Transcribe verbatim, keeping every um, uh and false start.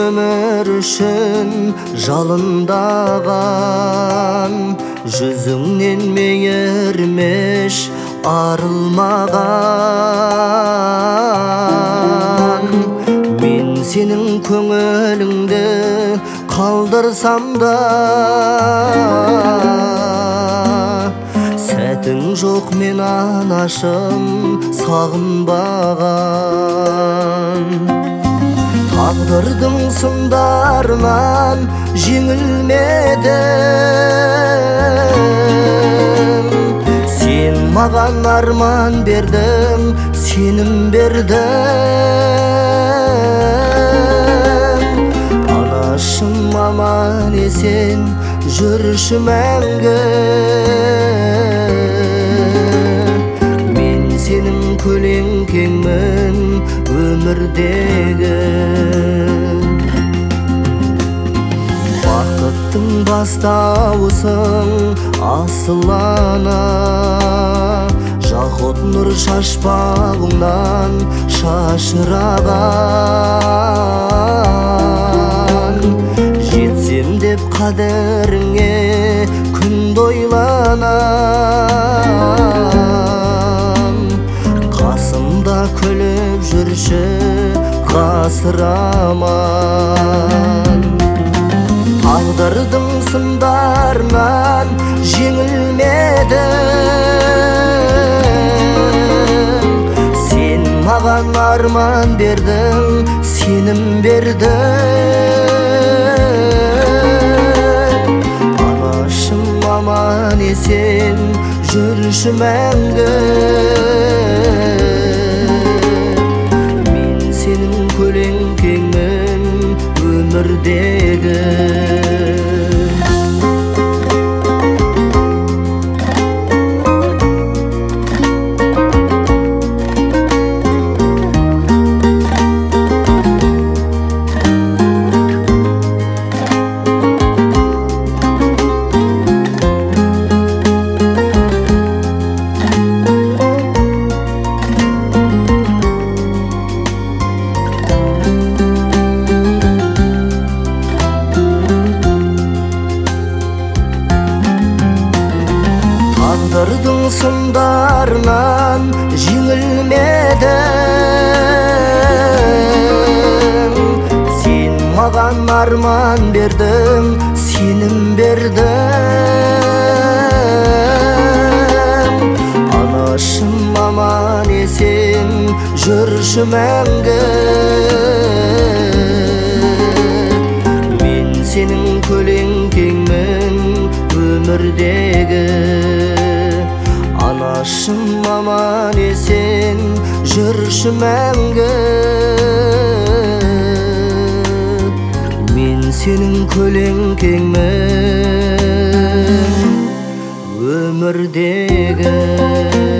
өмір үшін жалындаған, жүзіңнен мейірмеш арылмаған. Мен сенің көңіліңді қалдырсам да, сәтің жоқ мен анашым сағынбаған. Тағдырдың сындарынан жеңілмедім, сен маған арман бердің, сенім бердің. Анашым аман есен жүрші мәңгі, мен сенің көлеңкеңмін өмірдегі. Бақыттың бастауысың асыл ана, жақұт нұр шашпағыңнан шашыраған. Жетсем деп қадіріңе күнді ойланам, қасымда күліп жүрші ғасыр аман. Тағдырдың сындарынан жеңілмедім, сен маған арман бердің, сенім бердің. Анашым аман есен жүрші мәңгі, мен сенің көлеңкеңмін өмірдегі. Тағдырдың сындарынан жеңілмедім, сен маған арман бердің, сенім бердің. Анашым аман есен жүрші мәңгі, мен сенің көлеңкеңмін өмірдегі. Анашым аман есен жүрші мәңгі, мен сенің көлеңкеңмін өмірдегі.